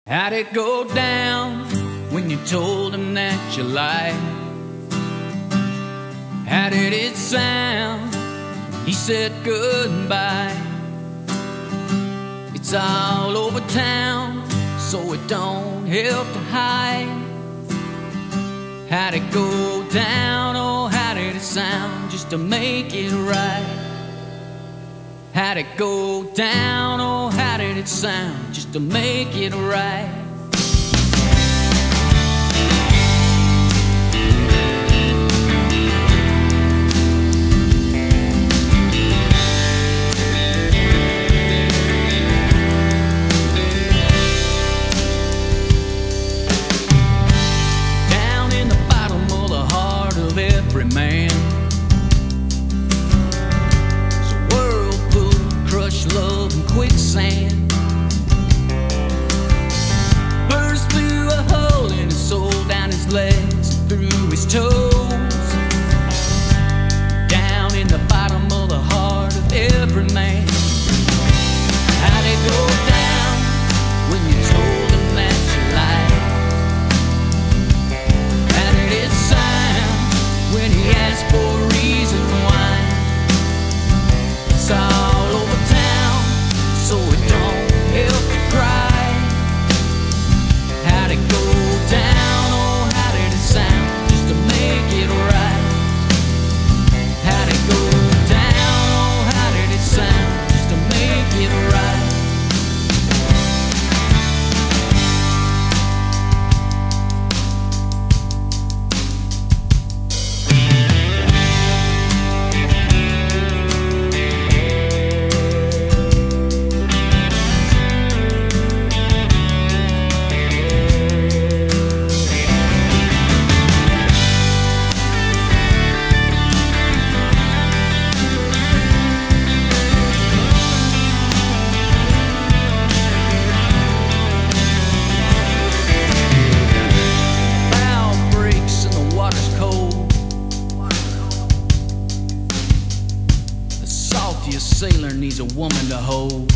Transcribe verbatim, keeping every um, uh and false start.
How'd it go down when you told him that you lied? How did it sound when he said goodbye? It's all over town, so it don't help to hide. How'd it go down, oh how did it sound, just to make it right? How'd it go down, oh how did it sound, just to make it right? Down in the bottom of the heart of every man, love and quicksand. Burst through a hole in his soul, down his legs and through his toes. Down in the bottom of the heart of every man. How'd it go down when you told him that you lied? How did it sound when he asked for a reason why? It's all over town, so it don't help to cry. How'd it go down, oh how did it sound, just to make it right? How'd it go down, oh how did it sound, just to make it right? A sailor needs a woman to hold.